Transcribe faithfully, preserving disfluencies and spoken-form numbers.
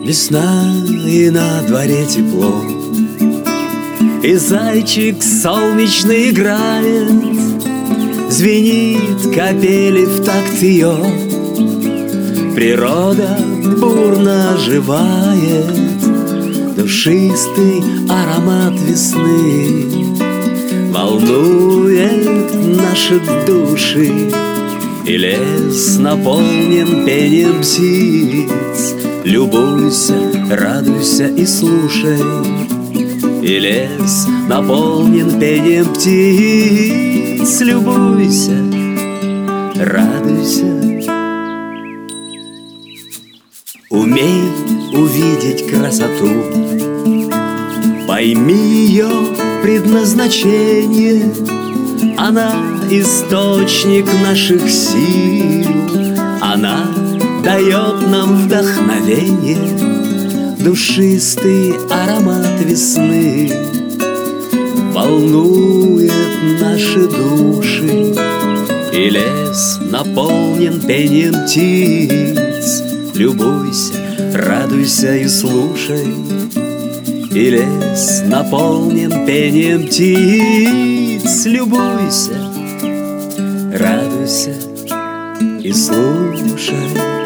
Весна, и на дворе тепло, и зайчик солнечный играет, звенит капели в такт ее. Природа бурно оживает, душистый аромат весны волнует наши души, и лес наполнен пением птиц. Любуйся, радуйся и слушай, и лес наполнен пением птиц. Любуйся, радуйся. Умей увидеть красоту, пойми ее предназначение. Она источник наших сил, она дает нам вдохновение. Душистый аромат весны волнует наши души, и лес наполнен пением птиц. Любуйся, радуйся и слушай, и лес наполнен пением птиц. Любуйся, радуйся и слушай.